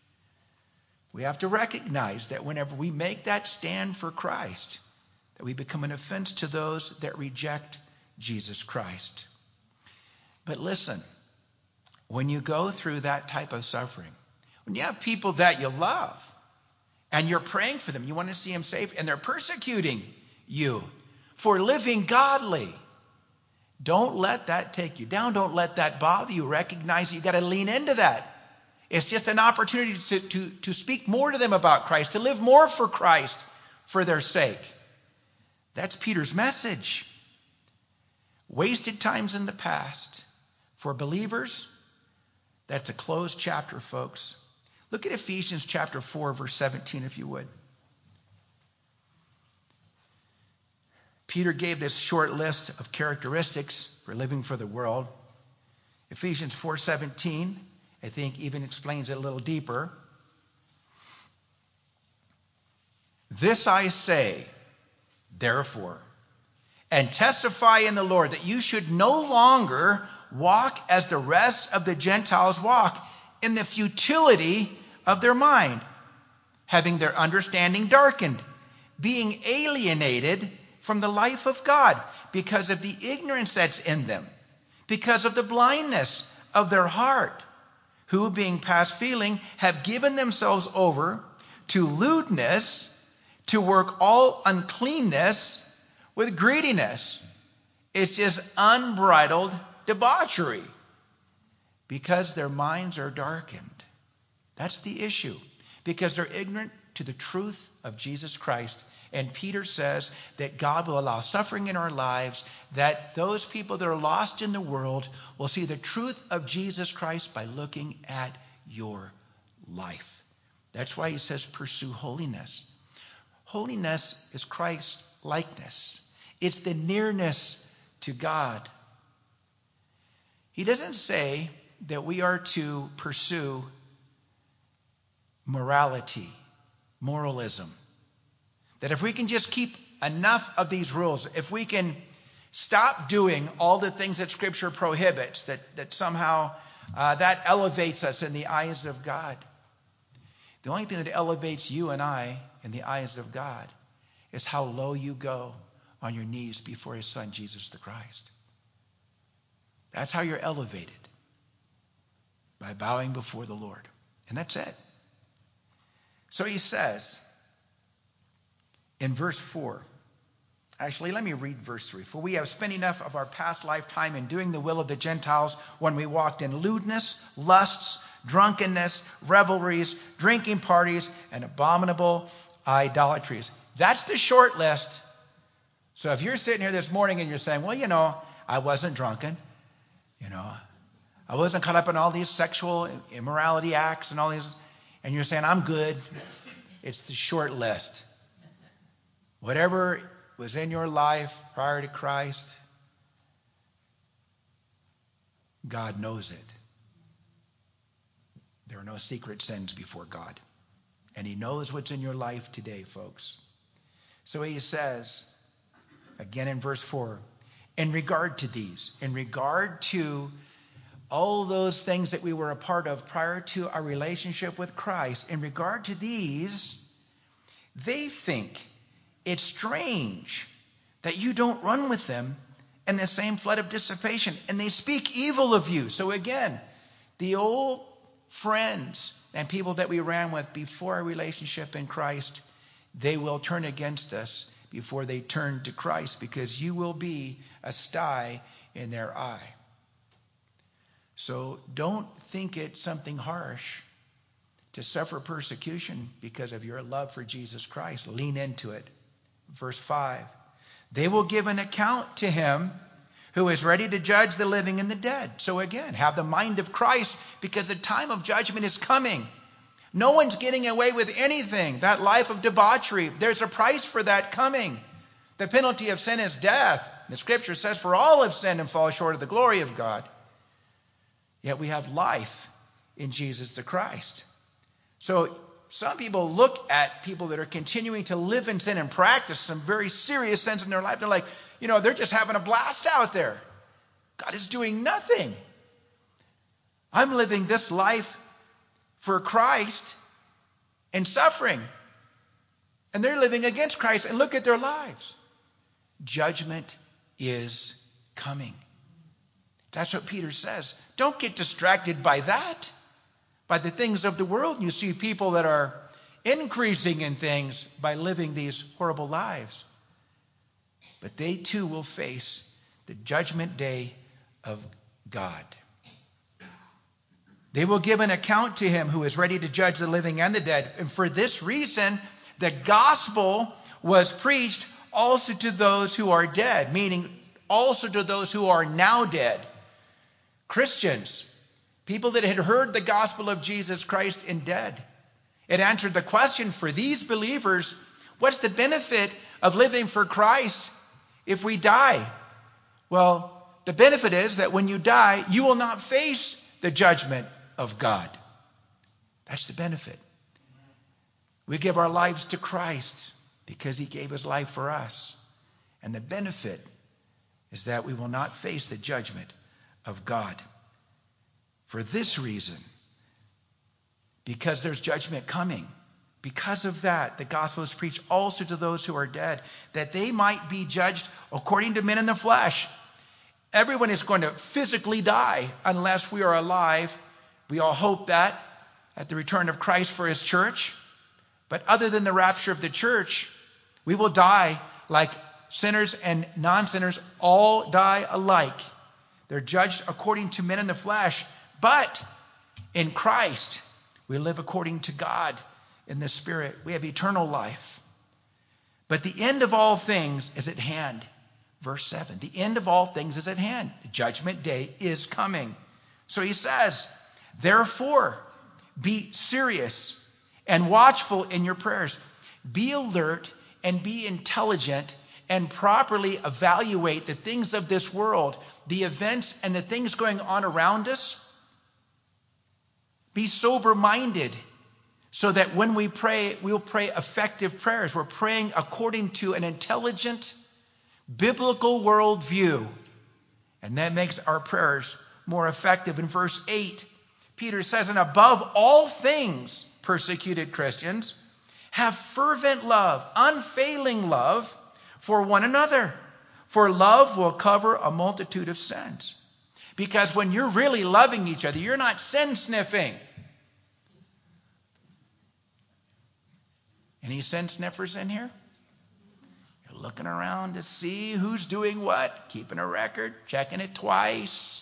We have to recognize that whenever we make that stand for Christ, that we become an offense to those that reject Jesus Christ. But listen, when you go through that type of suffering, when you have people that you love, and you're praying for them, you want to see them safe, and they're persecuting you for living godly, don't let that take you down. Don't let that bother you. Recognize that you've got to lean into that. It's just an opportunity to, to, to speak more to them about Christ, to live more for Christ for their sake. That's Peter's message. Wasted times in the past. For believers, that's a closed chapter, folks. Look at Ephesians chapter four, verse seventeen, if you would. Peter gave this short list of characteristics for living for the world. Ephesians four seventeen, I think, even explains it a little deeper. This I say, therefore, and testify in the Lord that you should no longer walk as the rest of the Gentiles walk, in the futility of their mind, having their understanding darkened, being alienated from the life of God because of the ignorance that's in them, because of the blindness of their heart, who, being past feeling, have given themselves over to lewdness, to work all uncleanness with greediness. It's just unbridled debauchery because their minds are darkened. That's the issue, because they're ignorant to the truth of Jesus Christ. And Peter says that God will allow suffering in our lives, that those people that are lost in the world will see the truth of Jesus Christ by looking at your life. That's why he says pursue holiness. Holiness is Christ's likeness. It's the nearness to God. He doesn't say that we are to pursue morality, moralism. That if we can just keep enough of these rules, if we can stop doing all the things that Scripture prohibits, that, that somehow uh, that elevates us in the eyes of God. The only thing that elevates you and I in the eyes of God is how low you go on your knees before his son, Jesus the Christ. That's how you're elevated, by bowing before the Lord. And that's it. So he says in verse four, actually, let me read verse three. For we have spent enough of our past lifetime in doing the will of the Gentiles when we walked in lewdness, lusts, drunkenness, revelries, drinking parties, and abominable idolatries. That's the short list. So if you're sitting here this morning and you're saying, well, you know, I wasn't drunken, you know, I wasn't caught up in all these sexual immorality acts and all these, and you're saying, I'm good, it's the short list. Whatever was in your life prior to Christ, God knows it. There are no secret sins before God. And he knows what's in your life today, folks. So he says, again in verse four, in regard to these, in regard to all those things that we were a part of prior to our relationship with Christ, in regard to these, they think it's strange that you don't run with them in the same flood of dissipation, and they speak evil of you. So again, the old friends and people that we ran with before our relationship in Christ, they will turn against us before they turn to Christ, because you will be a sty in their eye. So don't think it's something harsh to suffer persecution because of your love for Jesus Christ. Lean into it. Verse five, they will give an account to him who is ready to judge the living and the dead. So again, have the mind of Christ, because the time of judgment is coming. No one's getting away with anything. That life of debauchery, there's a price for that coming. The penalty of sin is death. The scripture says, for all have sinned and fall short of the glory of God. Yet we have life in Jesus the Christ. So some people look at people that are continuing to live in sin and practice some very serious sins in their life. They're like, you know, they're just having a blast out there. God is doing nothing. I'm living this life for Christ and suffering. And they're living against Christ, and look at their lives. Judgment is coming. That's what Peter says. Don't get distracted by that, by the things of the world. And you see people that are increasing in things by living these horrible lives. But they too will face the judgment day of God. They will give an account to him who is ready to judge the living and the dead. And for this reason, the gospel was preached also to those who are dead, meaning also to those who are now dead. Christians, people that had heard the gospel of Jesus Christ and dead. It answered the question for these believers, what's the benefit of living for Christ if we die? Well, the benefit is that when you die, you will not face the judgment of God. That's the benefit. We give our lives to Christ because he gave his life for us. And the benefit is that we will not face the judgment of God. For this reason, because there's judgment coming, because of that, the gospel is preached also to those who are dead, that they might be judged according to men in the flesh. Everyone is going to physically die unless we are alive. We all hope that at the return of Christ for his church. But other than the rapture of the church, we will die like sinners and non-sinners all die alike. They're judged according to men in the flesh. But in Christ, we live according to God in the Spirit. We have eternal life. But the end of all things is at hand. Verse seven, the end of all things is at hand. The judgment day is coming. So he says, therefore, be serious and watchful in your prayers. Be alert and be intelligent and properly evaluate the things of this world, the events and the things going on around us. Be sober-minded so that when we pray, we'll pray effective prayers. We're praying according to an intelligent, biblical worldview. And that makes our prayers more effective. In verse eight, Peter says, and above all things, persecuted Christians, have fervent love, unfailing love for one another, for love will cover a multitude of sins. Because when you're really loving each other, you're not sin sniffing. Any sin sniffers in here? You're looking around to see who's doing what, keeping a record, checking it twice.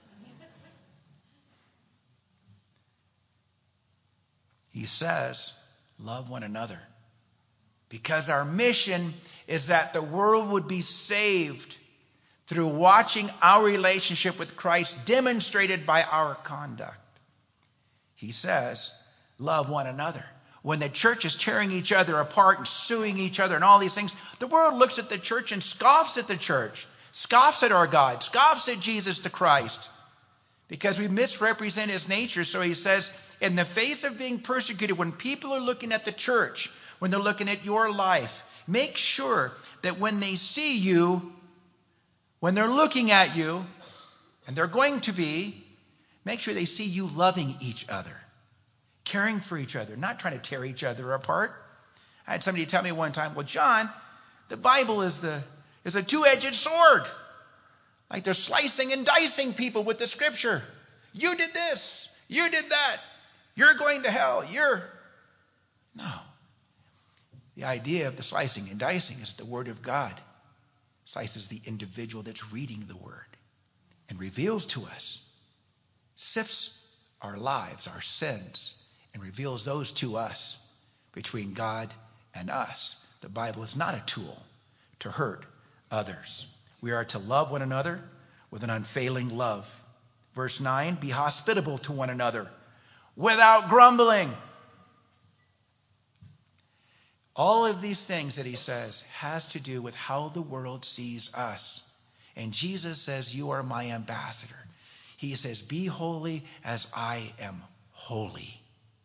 He says, love one another. Because our mission is that the world would be saved through watching our relationship with Christ demonstrated by our conduct. He says, love one another. When the church is tearing each other apart and suing each other and all these things, the world looks at the church and scoffs at the church, scoffs at our God, scoffs at Jesus the Christ, because we misrepresent his nature. So he says, in the face of being persecuted, when people are looking at the church, when they're looking at your life, make sure that when they see you, when they're looking at you, and they're going to be, make sure they see you loving each other, caring for each other, not trying to tear each other apart. I had somebody tell me one time, well, John, the Bible is the is a two-edged sword. Like they're slicing and dicing people with the scripture. You did this. You did that. You're going to hell. You're... No. The idea of the slicing and dicing is that the Word of God slices the individual that's reading the Word and reveals to us, sifts our lives, our sins, and reveals those to us between God and us. The Bible is not a tool to hurt others. We are to love one another with an unfailing love. Verse nine, be hospitable to one another without grumbling. All of these things that he says has to do with how the world sees us. And Jesus says, you are my ambassador. He says, be holy as I am holy.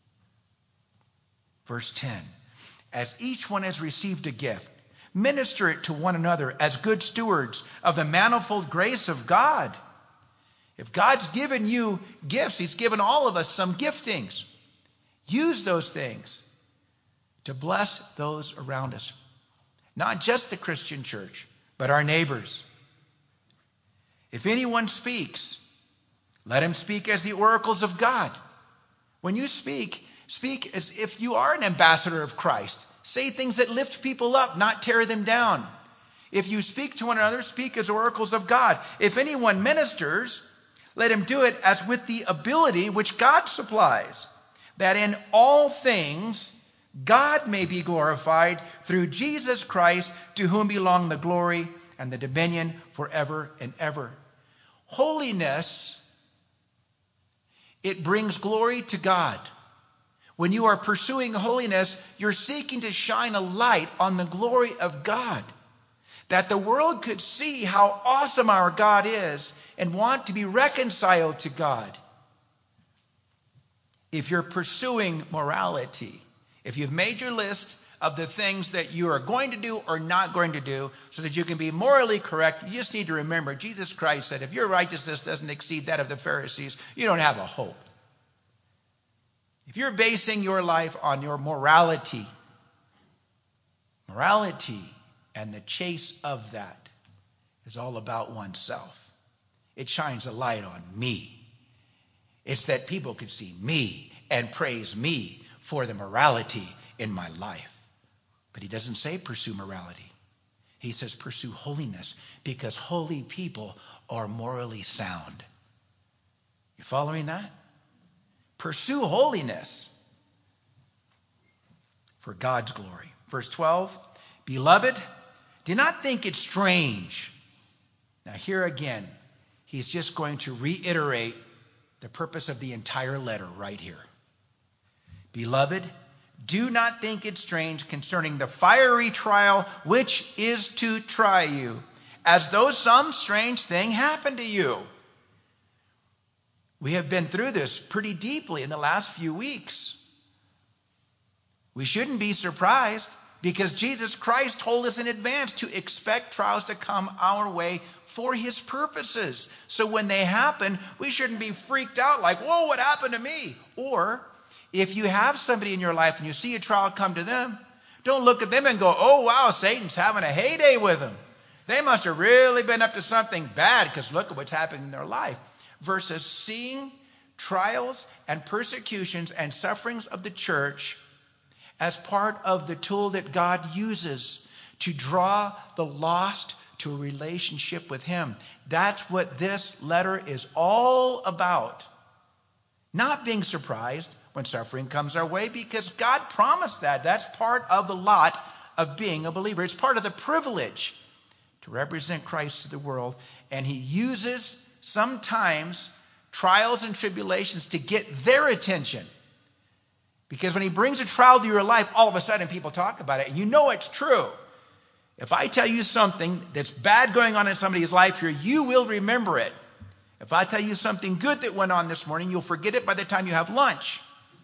Verse ten, as each one has received a gift, minister it to one another as good stewards of the manifold grace of God. If God's given you gifts, he's given all of us some giftings. Use those things to bless those around us. Not just the Christian church, but our neighbors. If anyone speaks, let him speak as the oracles of God. When you speak, speak as if you are an ambassador of Christ. Say things that lift people up, not tear them down. If you speak to one another, speak as oracles of God. If anyone ministers, let him do it as with the ability which God supplies, that in all things God may be glorified through Jesus Christ, to whom belong the glory and the dominion forever and ever. Holiness, it brings glory to God. When you are pursuing holiness, you're seeking to shine a light on the glory of God, that the world could see how awesome our God is and want to be reconciled to God. If you're pursuing morality, if you've made your list of the things that you are going to do or not going to do so that you can be morally correct, you just need to remember Jesus Christ said, if your righteousness doesn't exceed that of the Pharisees, you don't have a hope. If you're basing your life on your morality, morality and the chase of that is all about oneself. It shines a light on me. It's that people could see me and praise me for the morality in my life. But he doesn't say pursue morality. He says pursue holiness, because holy people are morally sound. You following that? Pursue holiness for God's glory. Verse twelve, beloved, do not think it strange. Now here again, he's just going to reiterate the purpose of the entire letter right here. Beloved, do not think it strange concerning the fiery trial which is to try you, as though some strange thing happened to you. We have been through this pretty deeply in the last few weeks. We shouldn't be surprised, because Jesus Christ told us in advance to expect trials to come our way for his purposes. So when they happen, we shouldn't be freaked out like, whoa, what happened to me? Or if you have somebody in your life and you see a trial come to them, Don't look at them and go, oh, wow, Satan's having a heyday with them. They must have really been up to something bad because look at what's happening in their life. Versus seeing trials and persecutions and sufferings of the church as part of the tool that God uses to draw the lost to a relationship with him. That's what this letter is all about. Not being surprised when suffering comes our way, because God promised that. That's part of the lot of being a believer. It's part of the privilege to represent Christ to the world. And he uses sometimes trials and tribulations to get their attention. Because when he brings a trial to your life, all of a sudden people talk about it. And you know it's true. If I tell you something that's bad going on in somebody's life here, you will remember it. If I tell you something good that went on this morning, you'll forget it by the time you have lunch.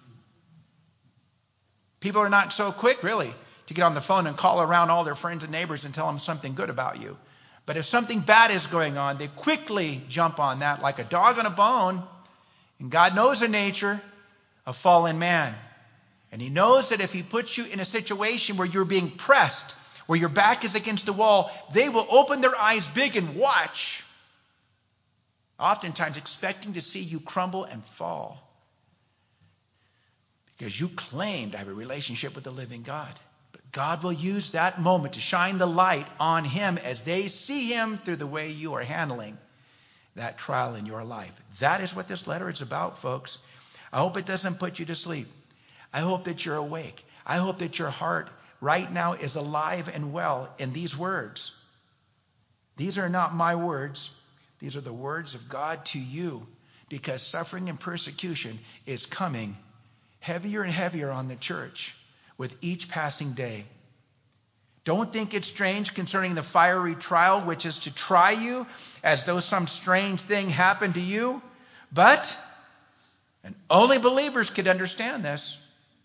People are not so quick, really, to get on the phone and call around all their friends and neighbors and tell them something good about you. But if something bad is going on, they quickly jump on that like a dog on a bone. And God knows the nature of fallen man. And he knows that if he puts you in a situation where you're being pressed, where your back is against the wall, they will open their eyes big and watch, oftentimes expecting to see you crumble and fall. Because you claim to have a relationship with the living God. But God will use that moment to shine the light on him as they see him through the way you are handling that trial in your life. That is what this letter is about, folks. I hope it doesn't put you to sleep. I hope that you're awake. I hope that your heart right now is alive and well in these words. These are not my words. These are the words of God to you, because suffering and persecution is coming heavier and heavier on the church with each passing day. Don't think it's strange concerning the fiery trial, which is to try you as though some strange thing happened to you. But, and only believers could understand this,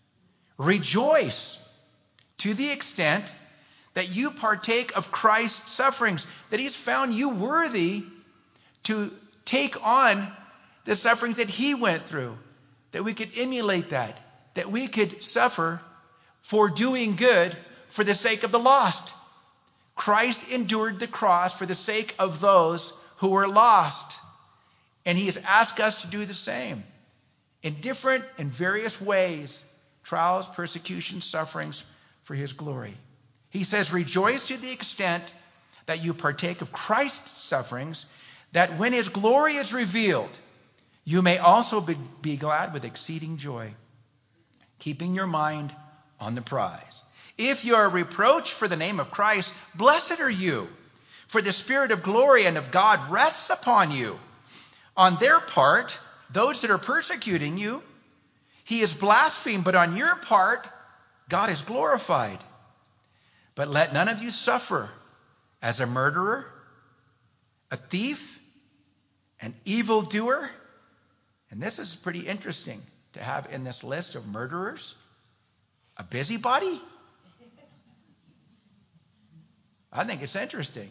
rejoice to the extent that you partake of Christ's sufferings, that he's found you worthy to take on the sufferings that he went through, that we could emulate that, that we could suffer for doing good for the sake of the lost. Christ endured the cross for the sake of those who were lost. And he has asked us to do the same in different and various ways. Trials, persecutions, sufferings for his glory. He says, rejoice to the extent that you partake of Christ's sufferings, that when his glory is revealed, you may also be, be glad with exceeding joy, keeping your mind on the prize. If you are reproached for the name of Christ, blessed are you, for the Spirit of glory and of God rests upon you. On their part, those that are persecuting you, he is blasphemed, but on your part, God is glorified. But let none of you suffer as a murderer, a thief, an evildoer. And this is pretty interesting to have in this list of murderers, a busybody. I think it's interesting.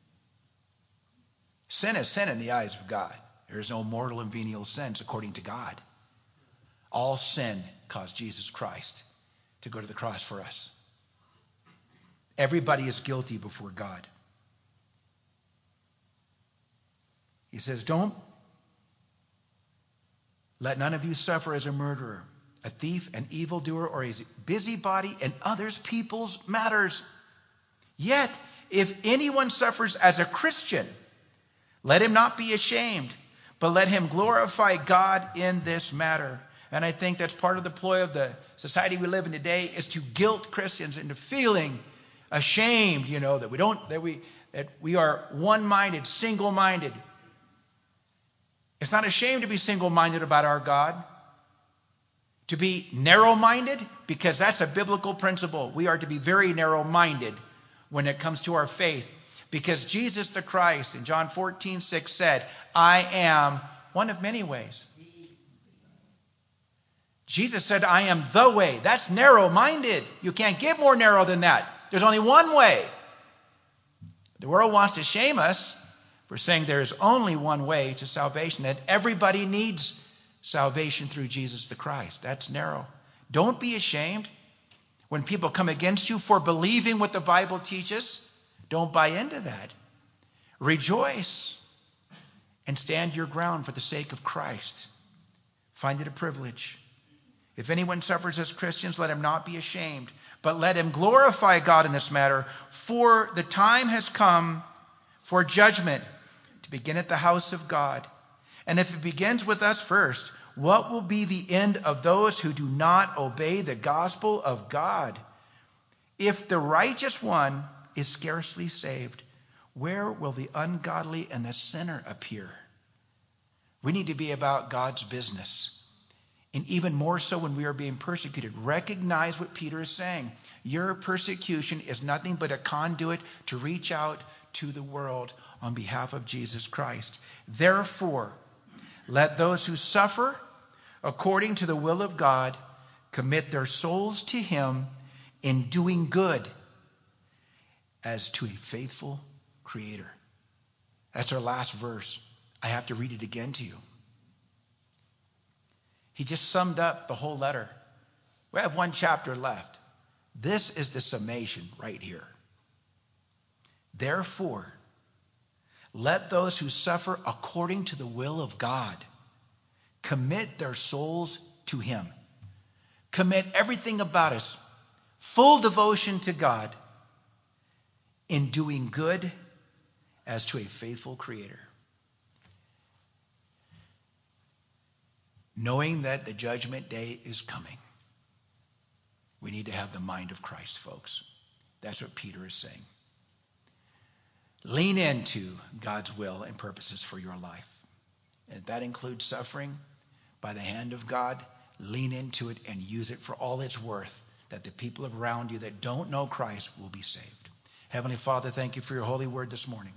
Sin is sin in the eyes of God. There is no mortal and venial sins according to God. All sin caused Jesus Christ to go to the cross for us. Everybody is guilty before God. He says, don't let none of you suffer as a murderer, a thief, an evildoer, or a busybody in others people's matters. Yet, if anyone suffers as a Christian, let him not be ashamed, but let him glorify God in this matter. And I think that's part of the ploy of the society we live in today, is to guilt Christians into feeling ashamed, you know, that we don't, that we, that we are one-minded, single-minded. It's not a shame to be single-minded about our God. To be narrow-minded, because that's a biblical principle. We are to be very narrow-minded when it comes to our faith. Because Jesus the Christ in John fourteen six said, I am one of many ways. Jesus said, I am the way. That's narrow-minded. You can't get more narrow than that. There's only one way. The world wants to shame us for saying there is only one way to salvation, that everybody needs salvation through Jesus the Christ. That's narrow. Don't be ashamed When people come against you for believing what the Bible teaches, don't buy into that. Rejoice and stand your ground for the sake of Christ. Find it a privilege. If anyone suffers as Christians, let him not be ashamed, but let him glorify God in this matter, for the time has come for judgment to begin at the house of God. And if it begins with us first, what will be the end of those who do not obey the gospel of God? If the righteous one is scarcely saved, where will the ungodly and the sinner appear? We need to be about God's business. And even more so when we are being persecuted. Recognize what Peter is saying. Your persecution is nothing but a conduit to reach out to the world on behalf of Jesus Christ. Therefore, let those who suffer according to the will of God commit their souls to him in doing good as to a faithful Creator. That's our last verse. I have to read it again to you. He just summed up the whole letter. We have one chapter left. This is the summation right here. Therefore, let those who suffer according to the will of God commit their souls to him. Commit everything about us, full devotion to God, in doing good as to a faithful Creator. Knowing that the judgment day is coming, we need to have the mind of Christ, folks. That's what Peter is saying. Lean into God's will and purposes for your life. And if that includes suffering by the hand of God, lean into it and use it for all it's worth, that the people around you that don't know Christ will be saved. Heavenly Father, thank you for your holy word this morning.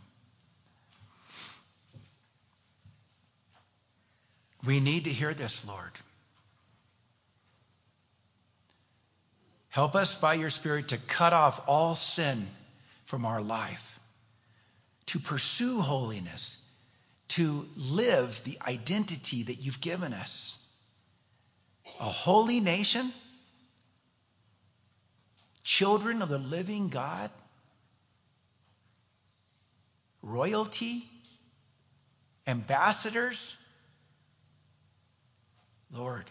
We need to hear this, Lord. Help us by your Spirit to cut off all sin from our life, to pursue holiness, to live the identity that you've given us. A holy nation, children of the living God, royalty, ambassadors. Lord,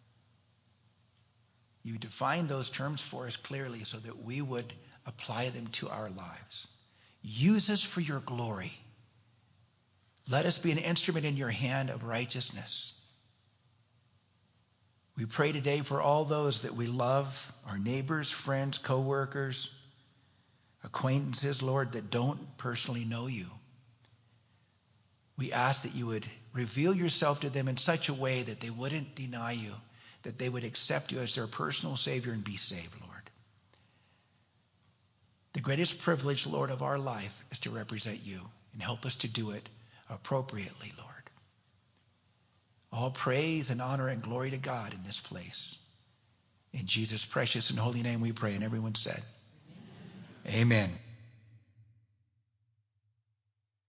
you define those terms for us clearly so that we would apply them to our lives. Use us for your glory. Let us be an instrument in your hand of righteousness. We pray today for all those that we love, our neighbors, friends, co-workers, acquaintances, Lord, that don't personally know you. We ask that you would reveal yourself to them in such a way that they wouldn't deny you, that they would accept you as their personal Savior and be saved, Lord. The greatest privilege, Lord, of our life is to represent you, and help us to do it appropriately, Lord. All praise and honor and glory to God in this place. In Jesus' precious and holy name we pray, and everyone said, Amen. Amen.